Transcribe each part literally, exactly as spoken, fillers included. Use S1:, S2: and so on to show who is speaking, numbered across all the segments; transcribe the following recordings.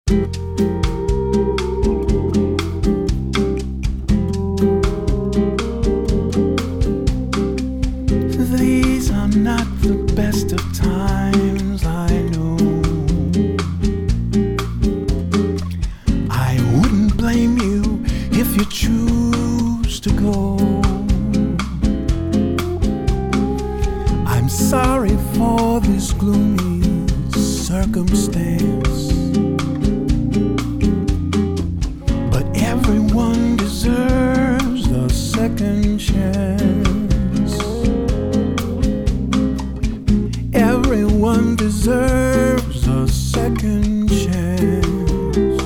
S1: These are not the best of times, I know. I wouldn't blame you if you choose to go. I'm sorry for this gloomy circumstance, but everyone deserves a second chance. Everyone deserves a second chance.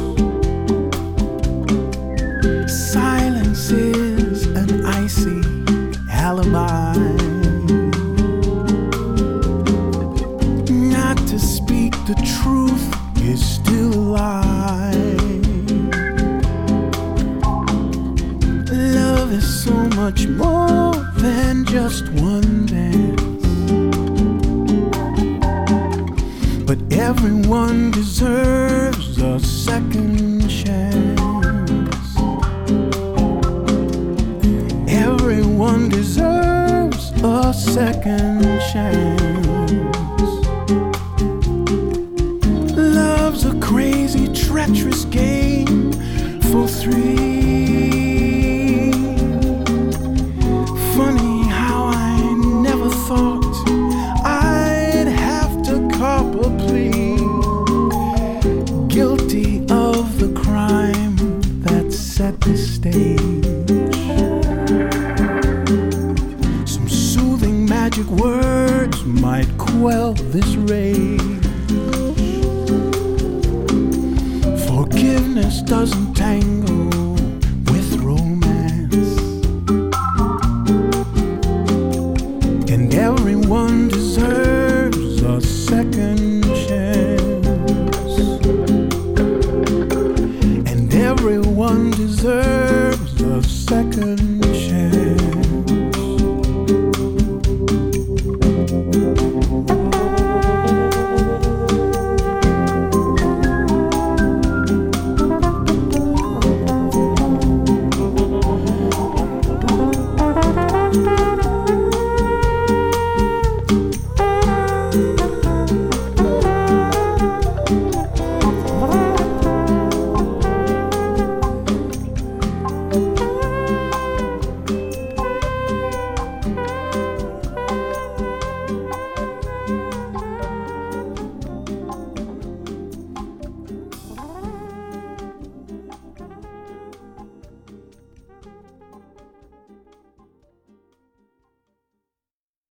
S1: Silence is an icy alibi. Not to speak the truth is still a lie. Love is so much more than just one dance. But everyone deserves a second chance. Everyone deserves a second chance. Love's a crazy, treacherous game for three. Funny how I never thought I'd have to cop a plea, guilty of the crime that set the stage. Some soothing magic words might quell this rage. Forgiveness doesn't tangle